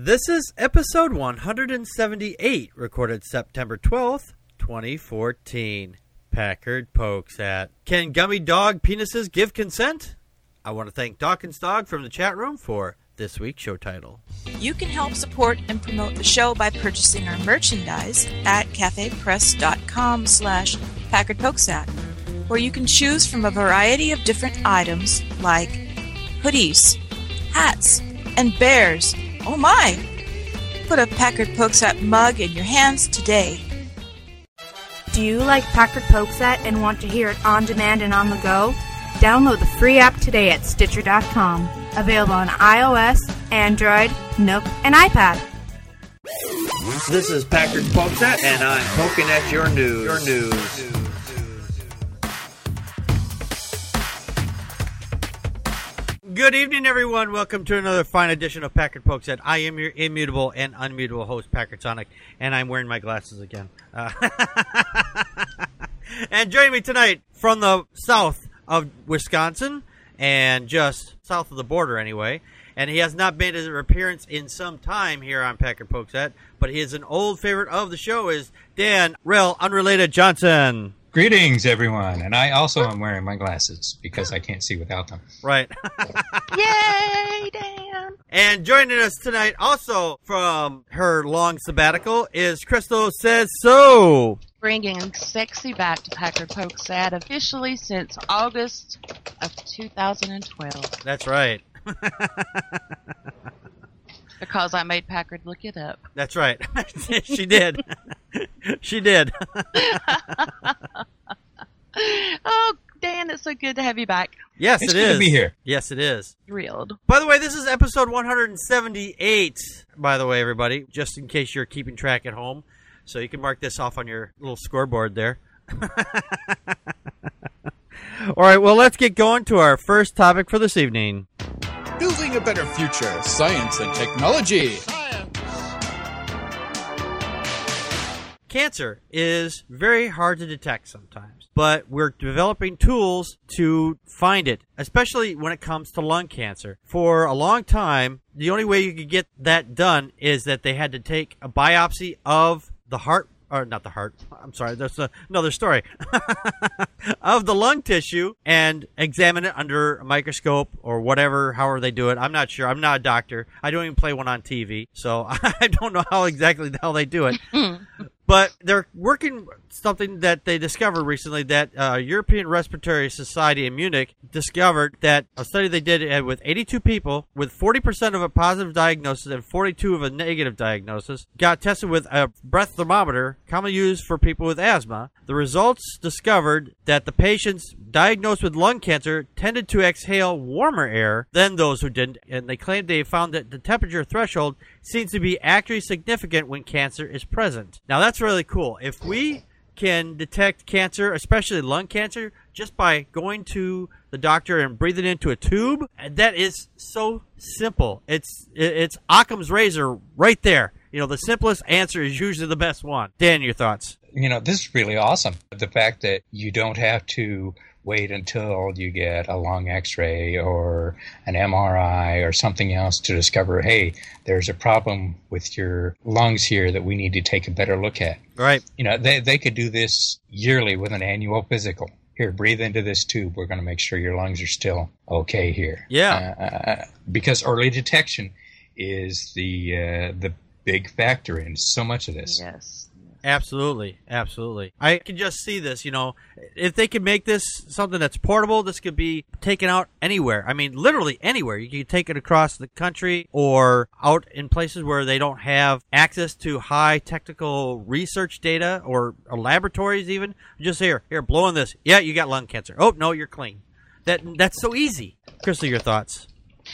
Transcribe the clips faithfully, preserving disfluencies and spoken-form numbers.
This is episode one hundred seventy-eight, recorded September twelfth, twenty fourteen. Packard pokes at, can gummy dog penises give consent? I want to thank Dawkins Dog from the chat room for this week's show title. You can help support and promote the show by purchasing our merchandise at cafepress.com slash Packard pokes at, where you can choose from a variety of different items like hoodies, hats, and bears. Oh my! Put a Packard Pokes At mug in your hands today. Do you like Packard Pokes At and want to hear it on demand and on the go? Download the free app today at Stitcher dot com. Available on iOS, Android, Nook, and iPad. This is Packard Pokes At, and I'm poking at your news. Your news. Good evening, everyone. Welcome to another fine edition of Packard Pokes At. I am your immutable and unmutable host, Packard Sonic, and I'm wearing my glasses again. Uh, and joining me tonight from the south of Wisconsin, and just south of the border anyway, and he has not made his appearance in some time here on Packard Pokes At, but he is an old favorite of the show, is Dan Rel Unrelated Johnson. Greetings, everyone. And I also am wearing my glasses because I can't see without them. Right. Yay, Dan! And joining us tonight also from her long sabbatical is Crystal Says So. Bringing sexy back to Packard Pokes At officially since August of two thousand twelve. That's right. Because I made Packard look it up. That's right. She did. She did. Oh, Dan, it's so good to have you back. Yes, it's it good is. to be here. Yes, it is. Thrilled. By the way, this is episode one hundred seventy-eight, by the way, everybody, just in case you're keeping track at home. So you can mark this off on your little scoreboard there. All right, well, let's get going to our first topic for this evening. Building a better future, science and technology. Cancer is very hard to detect sometimes, but we're developing tools to find it, especially when it comes to lung cancer. For a long time, the only way you could get that done is that they had to take a biopsy of the heart, or not the heart, I'm sorry, there's a, another story, of the lung tissue and examine it under a microscope or whatever, however they do it. I'm not sure. I'm not a doctor. I don't even play one on T V, so I don't know how exactly the hell they do it. But they're working something that they discovered recently, that uh, European Respiratory Society in Munich discovered that a study they did with eighty-two people with forty percent of a positive diagnosis and forty-two of a negative diagnosis got tested with a breath thermometer commonly used for people with asthma. The results discovered that the patients diagnosed with lung cancer tended to exhale warmer air than those who didn't, and they claimed they found that the temperature threshold seems to be actually significant when cancer is present. Now that's really cool. If we can detect cancer, especially lung cancer, just by going to the doctor and breathing into a tube, that is so simple. It's it's Occam's razor right there. You know, the simplest answer is usually the best one. Dan, your thoughts? You know, this is really awesome. The fact that you don't have to wait until you get a lung x-ray or an M R I or something else to discover, hey, there's a problem with your lungs here that we need to take a better look at. Right. You know, they they could do this yearly with an annual physical. Here, breathe into this tube. We're going to make sure your lungs are still okay here. Yeah. Uh, because early detection is the uh, the big factor in so much of this. Yes. Absolutely, absolutely. I can just see this, you know, if they could make this something that's portable, this could be taken out anywhere. I mean, literally anywhere. You can take it across the country or out in places where they don't have access to high technical research data or, or laboratories even. Just here, here, blow on this. Yeah, you got lung cancer. Oh, no, you're clean. That That's so easy. Crystal, your thoughts?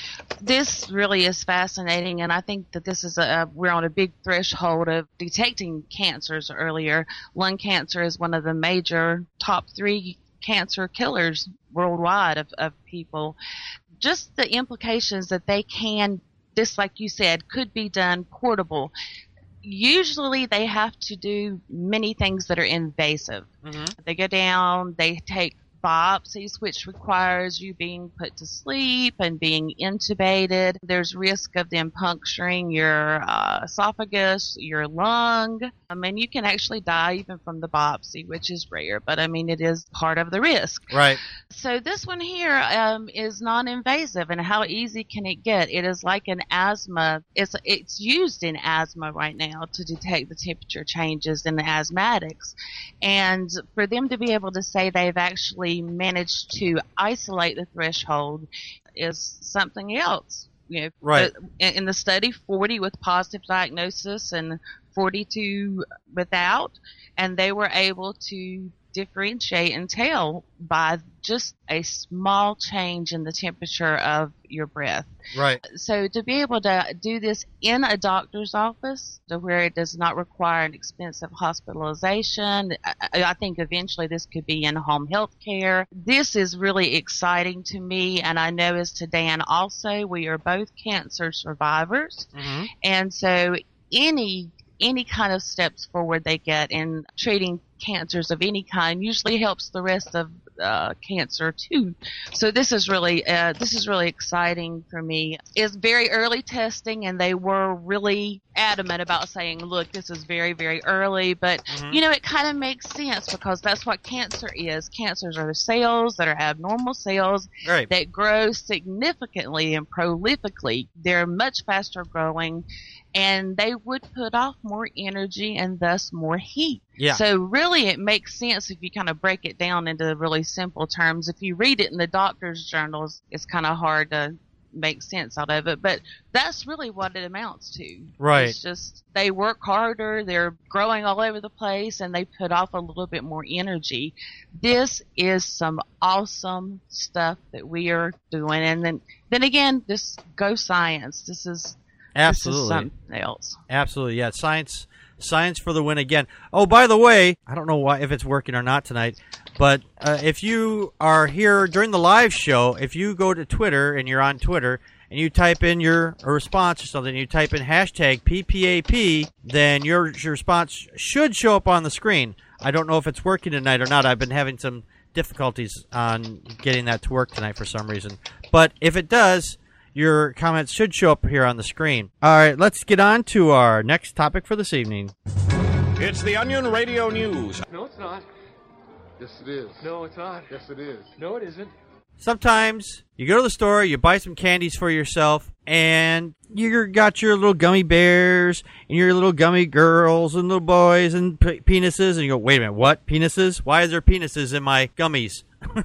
This really is fascinating, and I think that this is a we're on a big threshold of detecting cancers earlier. Lung cancer is one of the major top three cancer killers worldwide of, of people. Just the implications that they can, this like you said, could be done portable. Usually they have to do many things that are invasive. Mm-hmm. They go down, they take biopsies, which requires you being put to sleep and being intubated. There's risk of them puncturing your uh, esophagus, your lung. I mean, you can actually die even from the biopsy, which is rare, but I mean, it is part of the risk. Right. So this one here um, is non-invasive, and how easy can it get? It is like an asthma. It's it's used in asthma right now to detect the temperature changes in the asthmatics, and for them to be able to say they've actually managed to isolate the threshold is something else. You know, right. In, in the study, forty with positive diagnosis and forty-two without, and they were able to differentiate and tell by just a small change in the temperature of your breath. Right. So to be able to do this in a doctor's office, to where it does not require an expensive hospitalization, I, I think eventually this could be in home health care. This is really exciting to me, and I know as to Dan also. We are both cancer survivors, mm-hmm. and so any any kind of steps forward they get in treating cancers of any kind usually helps the rest of uh, cancer too. So this is really uh, this is really exciting for me. It's very early testing, and they were really adamant about saying, look, this is very, very early, but mm-hmm. you know, it kind of makes sense because that's what cancer is. Cancers are cells that are abnormal cells right. that grow significantly and prolifically. They're much faster growing, and they would put off more energy and thus more heat. Yeah. So really it makes sense if you kind of break it down into really simple terms. If you read it in the doctor's journals, it's kind of hard to make sense out of it. But that's really what it amounts to. Right. It's just they work harder, they're growing all over the place, and they put off a little bit more energy. This is some awesome stuff that we are doing. And then, then again, this go science. This is Absolutely. This is something else. Absolutely, yeah. Science, science for the win again. Oh, by the way, I don't know why if it's working or not tonight, but uh, if you are here during the live show, if you go to Twitter and you're on Twitter and you type in your a response or something, you type in hashtag P P A P, then your, your response should show up on the screen. I don't know if it's working tonight or not. I've been having some difficulties on getting that to work tonight for some reason. But if it does, your comments should show up here on the screen. All right, let's get on to our next topic for this evening. It's the Onion Radio News. No, it's not. Yes, it is. No, it's not. Yes, it is. No, it isn't. Sometimes you go to the store, you buy some candies for yourself, and you got your little gummy bears and your little gummy girls and little boys and p- penises, and you go, wait a minute, what? Penises? Why is there penises in my gummies?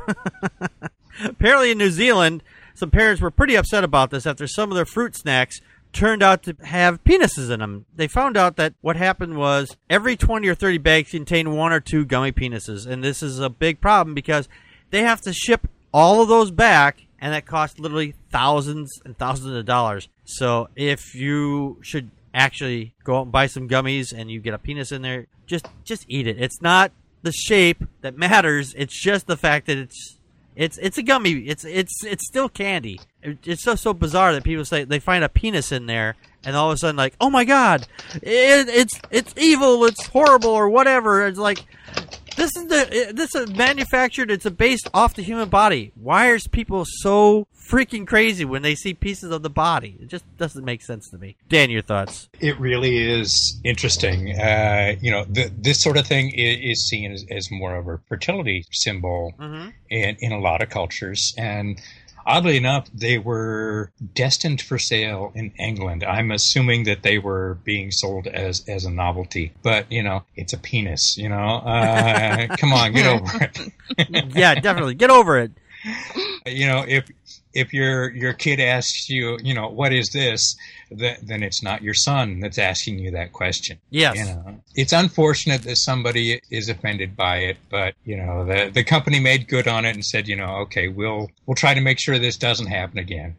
Apparently in New Zealand, some parents were pretty upset about this after some of their fruit snacks turned out to have penises in them. They found out that what happened was every twenty or thirty bags contained one or two gummy penises, and this is a big problem because they have to ship all of those back, and that costs literally thousands and thousands of dollars. So if you should actually go out and buy some gummies and you get a penis in there, just just eat it. It's not the shape that matters. It's just the fact that it's It's it's a gummy. It's it's it's still candy. It, it's so so bizarre that people say they find a penis in there, and all of a sudden, like, oh my god, it, it's it's evil, it's horrible, or whatever. It's like this is the it, this is manufactured. It's based off the human body. Why are people so freaking crazy when they see pieces of the body? It just doesn't make sense to me. Dan, your thoughts? It really is interesting. Uh, you know, the, this sort of thing is, is seen as, as more of a fertility symbol mm-hmm. in, in a lot of cultures. And oddly enough, they were destined for sale in England. I'm assuming that they were being sold as, as a novelty. But, you know, it's a penis, you know. Uh, come on, get over it. Yeah, definitely. Get over it. You know, if if your your kid asks you, you know, what is this, th- then it's not your son that's asking you that question. Yes. You know, it's unfortunate that somebody is offended by it, but you know, the the company made good on it and said, you know, okay, we'll we'll try to make sure this doesn't happen again.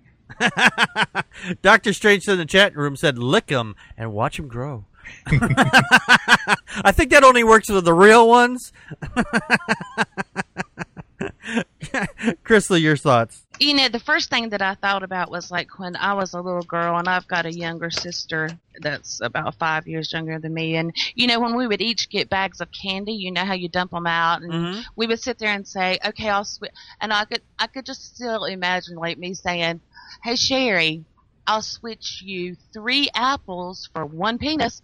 Doctor Strange in the chat room said, "Lick him and watch him grow." I think that only works with the real ones. Chrisley, your thoughts? You know, the first thing that I thought about was like when I was a little girl, and I've got a younger sister that's about five years younger than me. And, you know, when we would each get bags of candy, you know how you dump them out, and Mm-hmm. we would sit there and say, okay, I'll switch. And I could, I could just still imagine like me saying, hey, Sherry, I'll switch you three apples for one penis.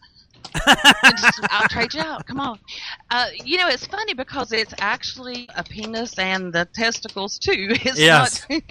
Just, I'll trade you out. Come on. Uh, you know, it's funny because it's actually a penis and the testicles too. It's Yes. not,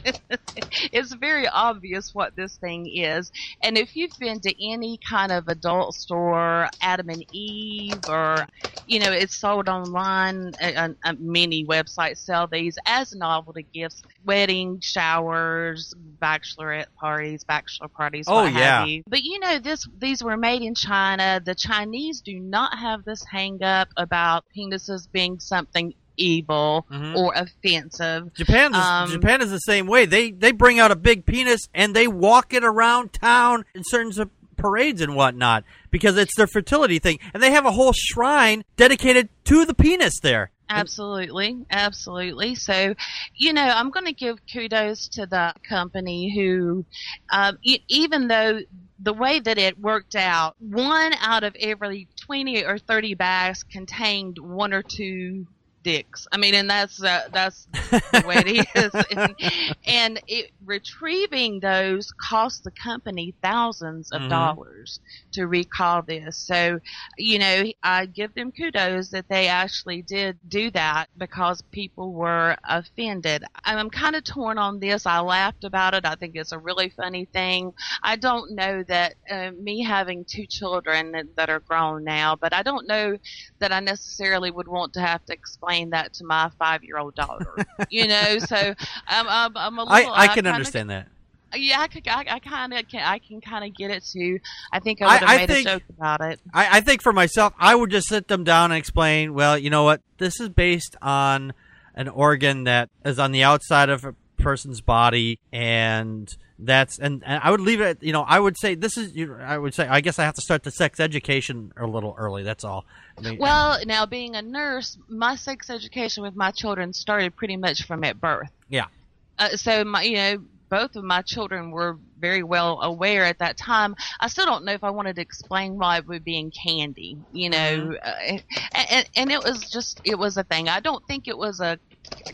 it's very obvious what this thing is. And if you've been to any kind of adult store, Adam and Eve, or, you know, it's sold online, uh, uh, many websites sell these as novelty gifts. Wedding, showers, bachelorette parties, bachelor parties, Oh, what yeah. have you. But you know, this these were made in China. The Chinese do not have this hang up about penises being something evil Mhm. or offensive. Japan is, Um, Japan is the same way. They they bring out a big penis and they walk it around town in certain s- parades and whatnot because it's their fertility thing. And they have a whole shrine dedicated to the penis there. Absolutely, absolutely. So, you know, I'm going to give kudos to the company who, um, e- even though the way that it worked out, one out of every twenty or thirty bags contained one or two dicks. I mean, and that's uh, that's the way it is. And, and it, retrieving those cost the company thousands of Mhm. dollars to recall this. So, you know, I give them kudos that they actually did do that because people were offended. I'm kind of torn on this. I laughed about it. I think it's a really funny thing. I don't know that uh, me having two children that, that are grown now, but I don't know that I necessarily would want to have to explain that to my five-year-old daughter. You know, so I'm, I'm, I'm a I, little. I can kinda, understand that. Yeah, I, could, I, I kind of can. I can kind of get it too. I think I would have I- I made think- a joke about it. I, I think for myself, I would just sit them down and explain, well, you know what? This is based on an organ that is on the outside of a person's body, and that's and, and I would leave it. You know, I would say this is. You know, I would say I guess I have to start the sex education a little early. That's all. I mean, Well, now being a nurse, my sex education with my children started pretty much from at birth. yeah. Uh, so my, you know, both of my children were very well aware at that time. I still don't know if I wanted to explain why it would be in candy, you know, uh, and, and it was just, it was a thing. I don't think it was a,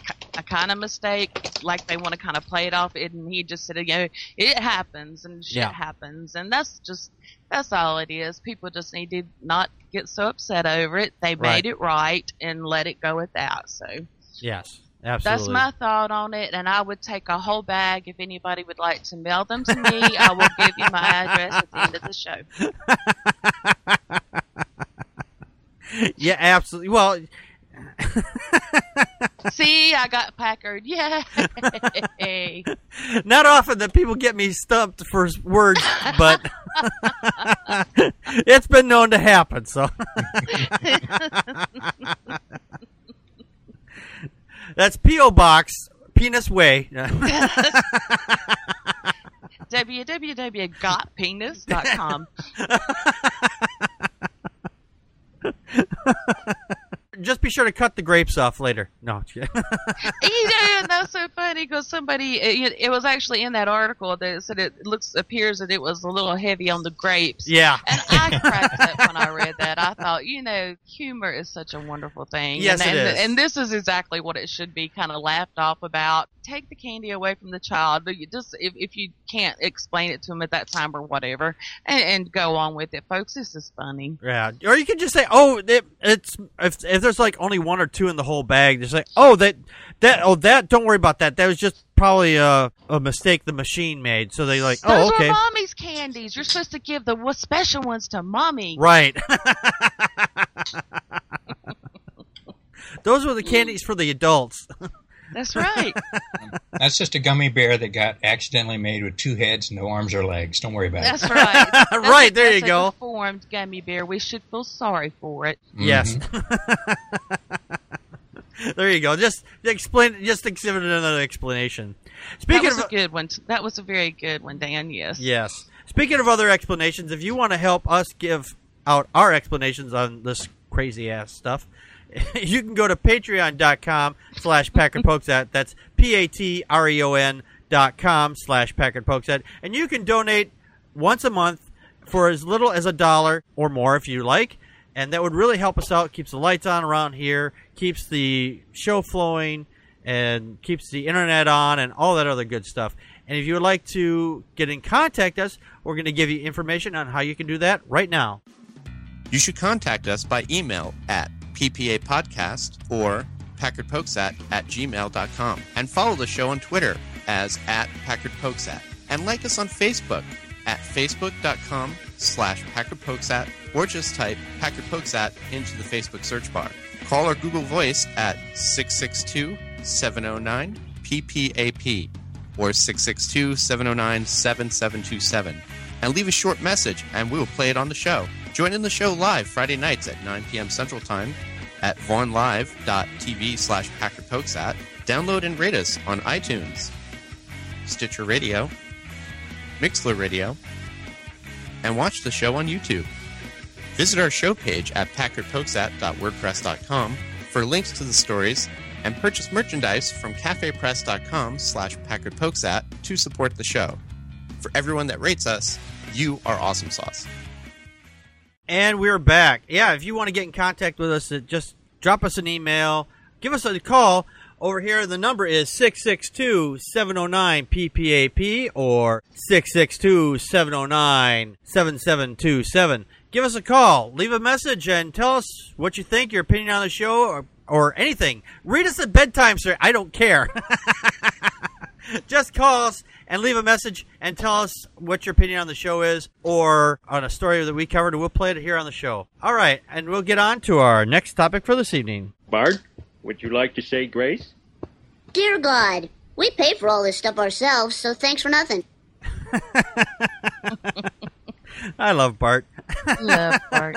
a kind of mistake, like they want to kind of play it off. And he just said, you know, it happens and shit Yeah. happens. And that's just, that's all it is. People just need to not get so upset over it. They Right. made it right and let it go at that. So. Yes. Absolutely. That's my thought on it, and I would take a whole bag if anybody would like to mail them to me. I will give you my address at the end of the show. Yeah, absolutely. Well, See, I got Packard. Yay! not often that people get me stumped for words, but it's been known to happen. So that's P O Box Penis Way. w w w dot got penis dot com. Just be sure to cut the grapes off later. No. You know, and that's so funny because somebody, it, it was actually in that article that said it looks appears that it was a little heavy on the grapes. Yeah. And I cracked up when I read that. I thought, you know, humor is such a wonderful thing. Yes, and, it and, is. and this is exactly what it should be, kind of laughed off about. Take the candy away from the child. But you just if, if you can't explain it to them at that time or whatever, and, and go on with it, folks. This is funny. Yeah, or you can just say, "Oh, it, it's if if there's like only one or two in the whole bag, just like, oh that that oh that don't worry about that. That was just probably a a mistake the machine made." So they like, Those "Oh, okay, were mommy's candies. You're supposed to give the w- special ones to mommy. right." Those were the candies for the adults. That's right. That's just a gummy bear that got accidentally made with two heads, no arms or legs. Don't worry about That's it. right. That's Right, a, there you that's go. A deformed gummy bear. We should feel sorry for it. Yes. There you go. Just explain. Just give it another explanation. Speaking That was of a good one. That was a very good one, Dan. Yes. yes. Speaking of other explanations, if you want to help us give out our explanations on this crazy ass stuff, you can go to patreon dot com slash Packard Pokes at. That's P A T R E O N dot com slash Packard Pokesat, and you can donate once a month for as little as a dollar or more if you like, and that would really help us out. Keeps the lights on around here, keeps the show flowing, and keeps the internet on and all that other good stuff. And if you would like to get in contact with us, we're going to give you information on how you can do that right now. You should contact us by email at p p a podcast or packard pokesat at gmail dot com, and follow the show on Twitter as at Packard Pokesat, and like us on Facebook at facebook dot com slash Packard Pokesat, or just type Packard Pokesat into the Facebook search bar. Call our Google Voice at six six two, seven oh nine, P P A P or six six two, seven oh nine, seven seven two seven, and leave a short message and we will play it on the show. Join in the show live Friday nights at nine p.m. Central Time at vaughn live dot t v slash Packard Pokesat. Download and rate us on iTunes, Stitcher Radio, Mixler Radio, and watch the show on YouTube. Visit our show page at packard pokesat dot wordpress dot com for links to the stories, and purchase merchandise from cafe press dot com slash Packard Pokesat to support the show. For everyone that rates us, you are awesome sauce. And we're back. Yeah, if you want to get in contact with us, just drop us an email, give us a call. Over here, the number is six six two, seven oh nine, P P A P or six six two, seven oh nine, seven seven two seven. Give us a call, leave a message, and tell us what you think, your opinion on the show, or, or anything. Read us at bedtime, sir. I don't care. Just call us and leave a message and tell us what your opinion on the show is, or on a story that we covered, and we'll play it here on the show. All right, and we'll get on to our next topic for this evening. Bart, would you like to say grace? Dear God, we pay for all this stuff ourselves, so thanks for nothing. I love Bart. Love Bart.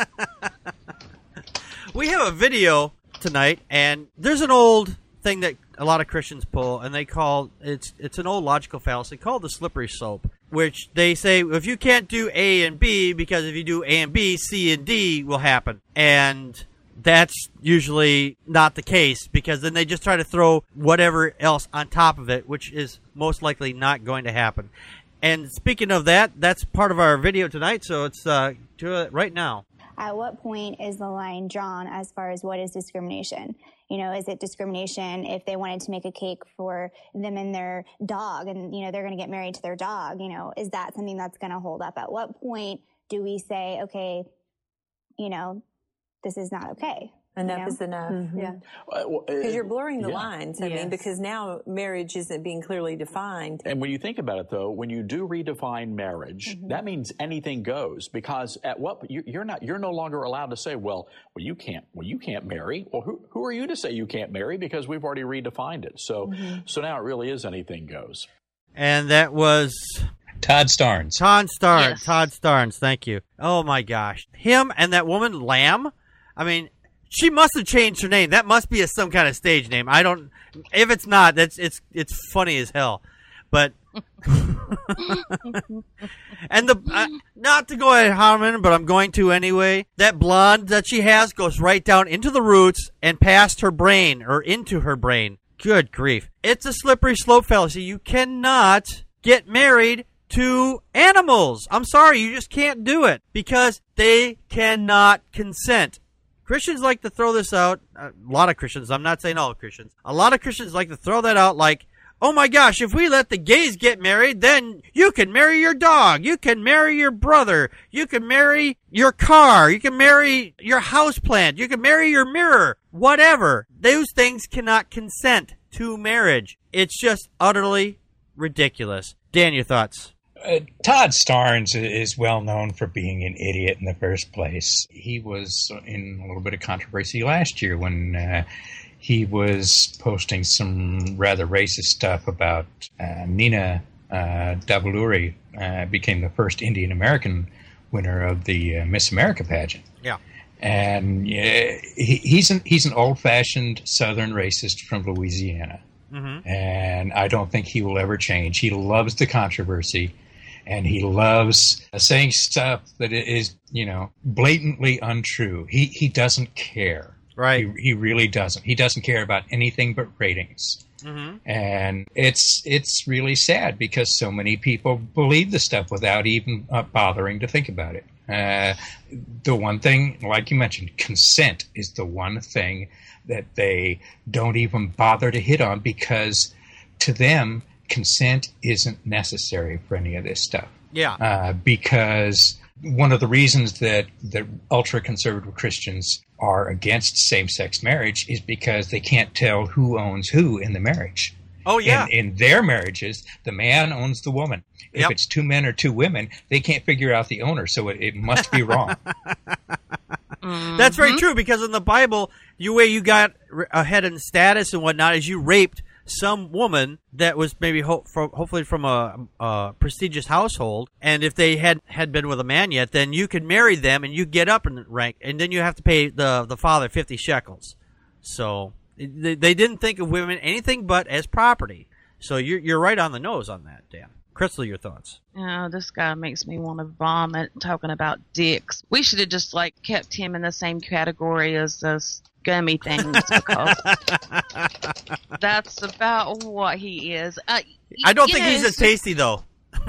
We have a video tonight, and there's an old thing that a lot of Christians pull, and they call it's it's an old logical fallacy called the slippery slope, which they say if you can't do A and B, because if you do A and B, C and D will happen. And that's usually not the case, because then they just try to throw whatever else on top of it, which is most likely not going to happen. And speaking of that, that's part of our video tonight, so it's uh, do it right now. At what point is the line drawn as far as what is discrimination? You know, is it discrimination if they wanted to make a cake for them and their dog and, you know, they're going to get married to their dog? You know, is that something that's going to hold up? At what point do we say, okay, you know, this is not okay? Enough you know? is enough. Mm-hmm. Yeah. Uh, well, uh, Because you're blurring the yeah. lines. I Yes. mean, because now marriage isn't being clearly defined. And when you think about it, though, when you do redefine marriage, Mm-hmm. that means anything goes. Because at what you, you're not, you're no longer allowed to say, well, well, you can't, well, you can't marry. Well, who, who are you to say you can't marry? Because we've already redefined it. So, Mm-hmm. so now it really is anything goes. And that was Todd Starnes. Todd Starnes. Yes. Todd Starnes. Thank you. Oh my gosh, him and that woman Lamb. I mean, she must have changed her name. That must be a, some kind of stage name. I don't. If it's not, that's it's it's funny as hell. But and the uh, not to go at Harmon, but I'm going to anyway. That blonde that she has goes right down into the roots and past her brain or into her brain. Good grief! It's a slippery slope fallacy. You cannot get married to animals. I'm sorry, you just can't do it because they cannot consent. Christians like to throw this out. A lot of Christians. I'm not saying all Christians. A lot of Christians like to throw that out like, oh my gosh, if we let the gays get married, then you can marry your dog. You can marry your brother. You can marry your car. You can marry your houseplant. You can marry your mirror. Whatever. Those things cannot consent to marriage. It's just utterly ridiculous. Dan, your thoughts? Uh, Todd Starnes is well known for being an idiot in the first place. He was in a little bit of controversy last year when uh, he was posting some rather racist stuff about uh, Nina uh, Davuluri uh, became the first Indian American winner of the uh, Miss America pageant. Yeah. And uh, he, he's an he's an old-fashioned Southern racist from Louisiana. Mm-hmm. And I don't think he will ever change. He loves the controversy. And he loves saying stuff that is, you know, blatantly untrue. He he doesn't care. Right. He, he really doesn't. He doesn't care about anything but ratings. Mm-hmm. And it's it's really sad because so many people believe this stuff without even uh, bothering to think about it. Uh, the one thing, like you mentioned, consent is the one thing that they don't even bother to hit on, because to them, consent isn't necessary for any of this stuff. Yeah. Uh, because one of the reasons that, that ultra-conservative Christians are against same-sex marriage is because they can't tell who owns who in the marriage. Oh, yeah. In, in their marriages, the man owns the woman. If Yep. it's two men or two women, they can't figure out the owner, so it, it must be wrong. That's very true, because in the Bible, the way you got ahead in status and whatnot is you raped some woman that was maybe ho- from, hopefully from a, a prestigious household, and if they had had been with a man yet, then you could marry them and you get up in rank, and then you have to pay the the father fifty shekels. So they, they didn't think of women anything but as property. So you're you're right on the nose on that, Dan. Crystal, your thoughts? Oh, this guy makes me want to vomit talking about dicks. We should have just like kept him in the same category as those gummy things, because that's about what he is. Uh, I don't you think know, he's as tasty, though.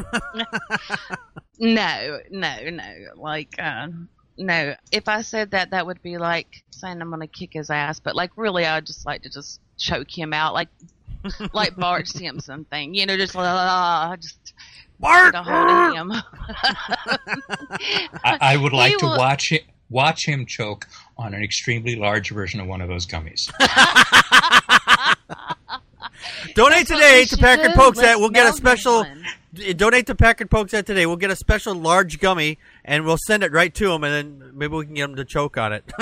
No, no, no. Like, uh, no. If I said that, that would be like saying I'm going to kick his ass. But like, really, I'd just like to just choke him out, like, like Bart Simpson thing. You know, just uh, just Bart. get a hold of him. I, I would like He to will- watch it, watch him choke on an extremely large version of one of those gummies. Donate That's what today we to should Packard do. Pokes. That Let's we'll get a melt special. one. d- Donate to Packard Pokes that today. We'll get a special large gummy, and we'll send it right to him, and then maybe we can get him to choke on it.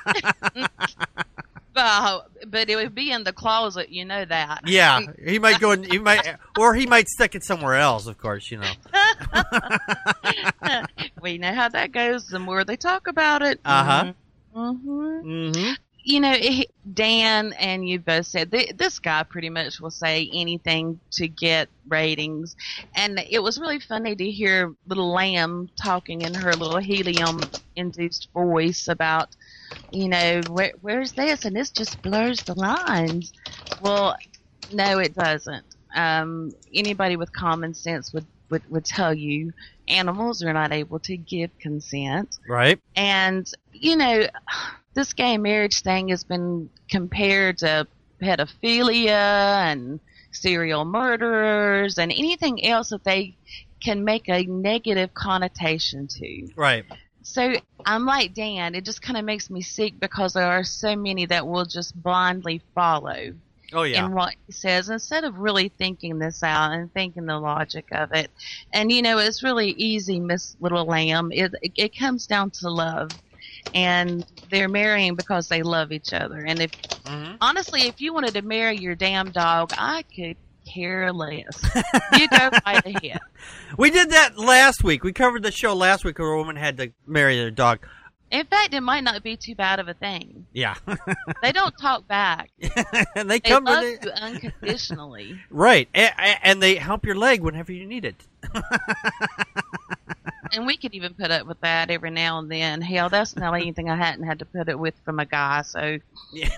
Uh, but it would be in the closet, you know that. Yeah, he might go and he might, or he might stick it somewhere else. Of course, you know. We know how that goes. The more they talk about it. Uh huh. Mm-hmm. Mm-hmm. You know, he, Dan and you both said th- this guy pretty much will say anything to get ratings, and it was really funny to hear little Lamb talking in her little helium-induced voice about, you know, where, where's this, and this just blurs the lines. Well, no, it doesn't. Um, anybody with common sense would, would, would tell you animals are not able to give consent. Right. And, you know, this gay marriage thing has been compared to pedophilia and serial murderers and anything else that they can make a negative connotation to. Right. So I'm like Dan, it just kind of makes me sick because there are so many that will just blindly follow Oh yeah. in what he says instead of really thinking this out and thinking the logic of it. And, you know, it's really easy, Miss Little Lamb. It, it, it comes down to love. And they're marrying because they love each other. And if Mm-hmm. honestly, if you wanted to marry your damn dog, I could care less. You go right ahead. We did that last week. We covered the show last week where a woman had to marry their dog. In fact, it might not be too bad of a thing. Yeah. They don't talk back. And they They come love to the, you unconditionally. right, a- and they help your leg whenever you need it. And we could even put up with that every now and then. Hell, that's not anything I hadn't had to put up with from a guy, so. Yeah.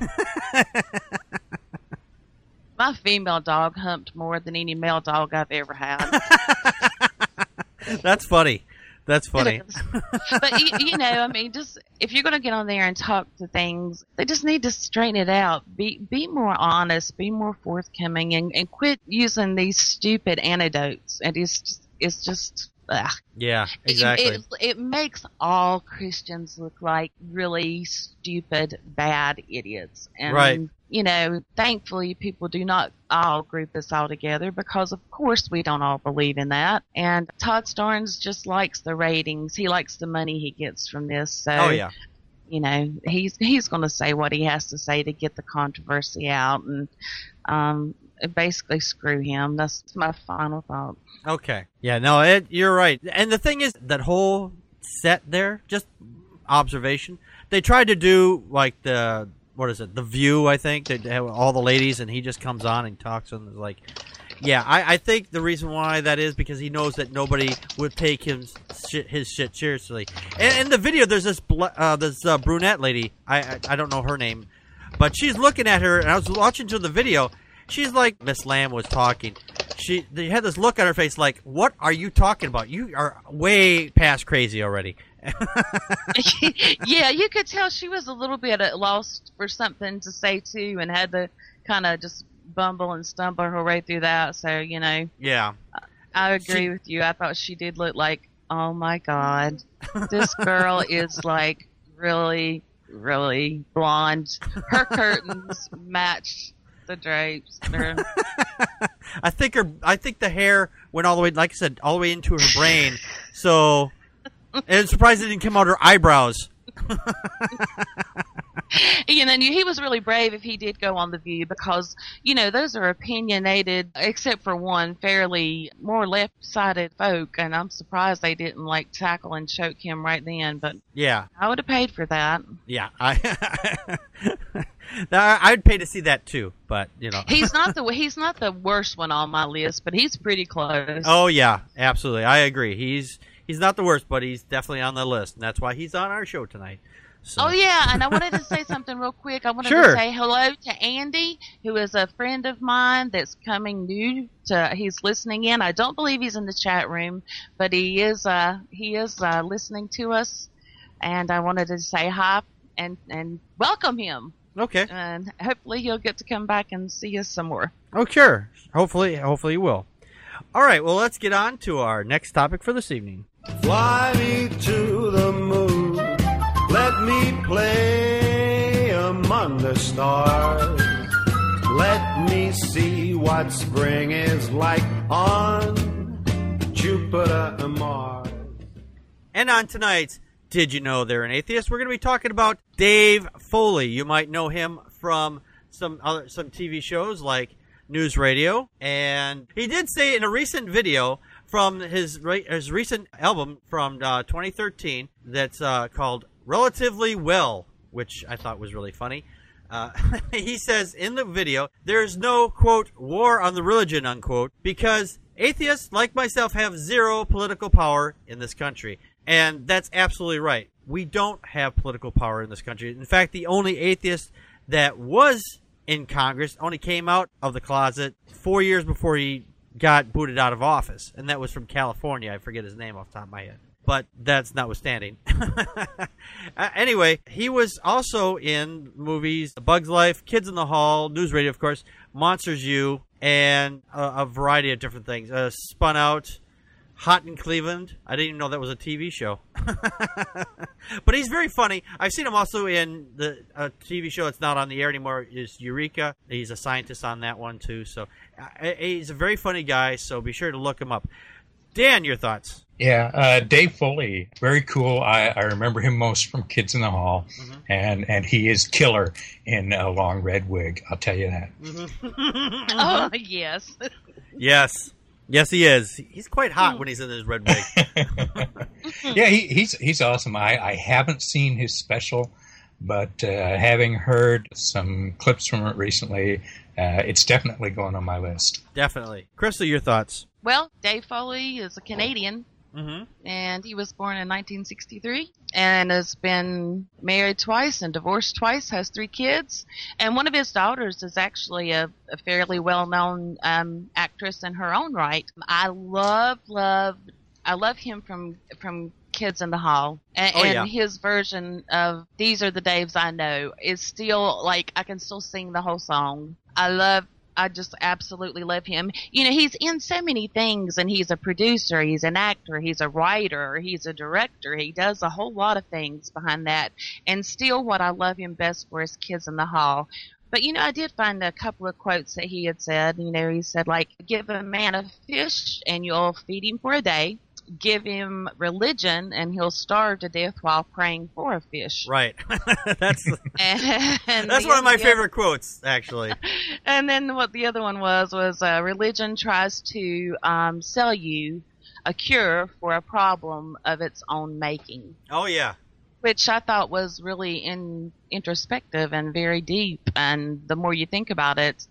My female dog humped more than any male dog I've ever had. That's funny. That's funny. It is. But, you, you know, I mean, just if you're going to get on there and talk to things, they just need to straighten it out. Be be more honest, be more forthcoming, and, and quit using these stupid anecdotes. And it's just, it's just ugh. Yeah, exactly. It, it, it makes all Christians look like really stupid, bad idiots. And, Right. you know, thankfully people do not all group us all together because, of course, we don't all believe in that. And Todd Starnes just likes the ratings. He likes the money he gets from this. So, Oh, yeah. you know, he's he's going to say what he has to say to get the controversy out and um, basically screw him. That's my final thought. Okay. Yeah, no, it, you're right. And the thing is, that whole set there, just observation, they tried to do like the, what is it, The View, I think. They have all the ladies, and he just comes on and talks and is like, yeah, I, I think the reason why that is because he knows that nobody would take him shit, his shit seriously. And in the video, there's this bl- uh, this uh, brunette lady. I, I I don't know her name, but she's looking at her, and I was watching through the video. she's like Miss Lamb was talking. She they had this look on her face like, what are you talking about? You are way past crazy already. Yeah, you could tell she was a little bit at loss for something to say too, and had to kind of just bumble and stumble her way through that. So, you know. Yeah. I agree She- with you. I thought she did look like, oh my God, this girl is like really, really blonde. Her curtains matched the drapes. They're- I think her. I think the hair went all the way, like I said, all the way into her brain. So, and I'm surprised it didn't come out her eyebrows. You know, he was really brave if he did go on The View, because, you know, those are opinionated, except for one, fairly more left-sided folk, and I'm surprised they didn't, like, tackle and choke him right then, but Yeah, I would have paid for that. yeah. I. Now, I'd pay to see that too, but you know. He's not the he's not the worst one on my list, but he's pretty close. Oh yeah, absolutely. I agree. He's he's not the worst, but he's definitely on the list, and that's why he's on our show tonight. So. Oh, yeah, and I wanted to say something real quick. I wanted Sure. to say hello to Andy, who is a friend of mine that's coming new to, he's listening in. I don't believe he's in the chat room, but he is, uh, he is, uh, listening to us, and I wanted to say hi and, and welcome him. Okay. And hopefully he'll get to come back and see us some more. Oh, sure. Hopefully, hopefully you will. All right, well, let's get on to our next topic for this evening. Fly me to the moon. Let me play among the stars. Let me see what spring is like on Jupiter and Mars. And on tonight's Did You Know They're an Atheist, we're going to be talking about Dave Foley. You might know him from some other some T V shows like News Radio. And he did say in a recent video from his re- his recent album from uh, twenty thirteen that's uh, called Relatively Well, which I thought was really funny. Uh, he says in the video, there's no, quote, war on the religion, unquote, because atheists like myself have zero political power in this country. And that's absolutely right. We don't have political power in this country. In fact, the only atheist that was in Congress only came out of the closet four years before he got booted out of office. And that was from California. I forget his name off the top of my head. But that's notwithstanding. uh, anyway, he was also in movies Bug's Life, Kids in the Hall, News Radio, of course, Monsters U, and a, a variety of different things. Uh, Spun Out, Hot in Cleveland. I didn't even know that was a T V show. But he's very funny. I've seen him also in the a T V show that's not on the air anymore, is Eureka. He's a scientist on that one, too. So uh, he's a very funny guy, so be sure to look him up. Dan, your thoughts? Yeah, uh, Dave Foley, very cool. I, I remember him most from Kids in the Hall, mm-hmm. and, and he is killer in a long red wig. I'll tell you that. Mm-hmm. Oh, yes. Yes. Yes, he is. He's quite hot when he's in his red wig. Yeah, he, he's he's awesome. I, I haven't seen his special, but uh, having heard some clips from it recently, uh, it's definitely going on my list. Definitely. Crystal, your thoughts? Well, Dave Foley is a Canadian, mm-hmm. and he was born in nineteen sixty-three and has been married twice and divorced twice, has three kids, and one of his daughters is actually a, a fairly well-known um, actress in her own right. I love, love, I love him from from Kids in the Hall, and, oh, yeah. and his version of These Are the Daves I Know is still, like, I can still sing the whole song. I love I just absolutely love him. You know, he's in so many things, and he's a producer, he's an actor, he's a writer, he's a director. He does a whole lot of things behind that. And still what I love him best for is Kids in the Hall. But, you know, I did find a couple of quotes that he had said. You know, he said, like, give a man a fish and you'll feed him for a day. Give him religion and he'll starve to death while praying for a fish. Right. that's and that's one of my favorite quotes, actually. And then what the other one was, was uh, religion tries to um, sell you a cure for a problem of its own making. Oh, yeah. Which I thought was really in, introspective and very deep. And the more you think about it,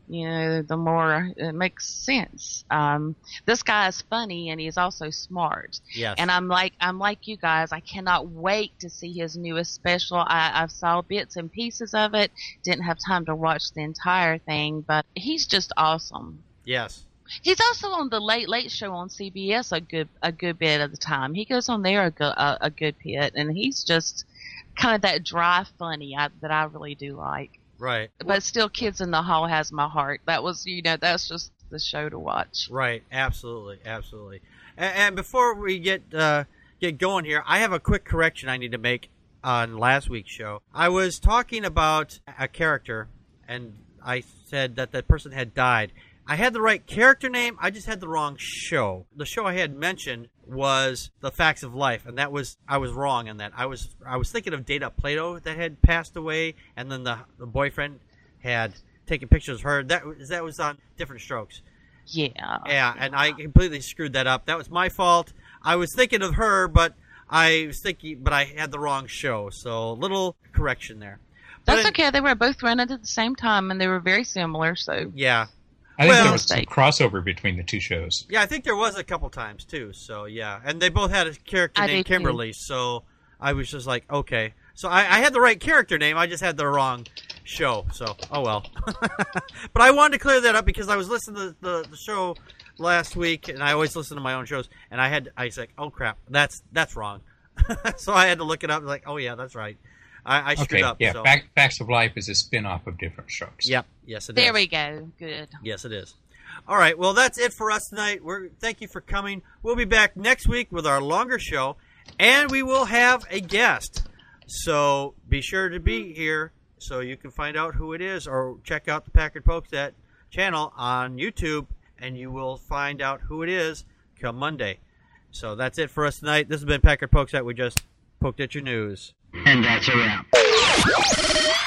you know, the more it makes sense. Um, this guy is funny and he's also smart. Yes. And I'm like, I'm like you guys. I cannot wait to see his newest special. I, I saw bits and pieces of it. Didn't have time to watch the entire thing, but he's just awesome. Yes. He's also on the Late Late Show on C B S a good a good bit of the time. He goes on there a good a, a good bit, and he's just kind of that dry funny I, that I really do like. Right. But still, Kids in the Hall has my heart. That was, you know, that's just the show to watch. Right. Absolutely. Absolutely. And, and before we get uh, get going here, I have a quick correction I need to make on last week's show. I was talking about a character, and I said that that person had died. I had the right character name, I just had the wrong show. The show I had mentioned was The Facts of Life, and that was I was wrong in that. I was I was thinking of Data Plato that had passed away, and then the the boyfriend had taken pictures of her. That was that was on Different Strokes. Yeah. Yeah, and I completely screwed that up. That was my fault. I was thinking of her, but I was thinking, but I had the wrong show. So little correction there. That's but, okay. They were both running at the same time, and they were very similar. So yeah. I think well, there was some crossover between the two shows. Yeah, I think there was a couple times, too. So, yeah. And they both had a character I named did Kimberly, too. So I was just like, okay. So I, I had the right character name. I just had the wrong show. So, oh, well. But I wanted to clear that up because I was listening to the, the show last week, and I always listen to my own shows, and I had I was like, oh, crap, that's that's wrong. So I had to look it up. Like, oh, yeah, that's right. I, I screwed okay, up. Yeah, so. Fact, Facts of Life is a spin-off of Different Strokes. Yep. Yes, it there is. we go. Good. Yes, it is. All right. Well, that's it for us tonight. We're thank you for coming. We'll be back next week with our longer show, and we will have a guest. So be sure to be here so you can find out who it is, or check out the Packard Pokes channel on YouTube, and you will find out who it is come Monday. So that's it for us tonight. This has been Packard Pokes. We just poked at your news. And that's a wrap.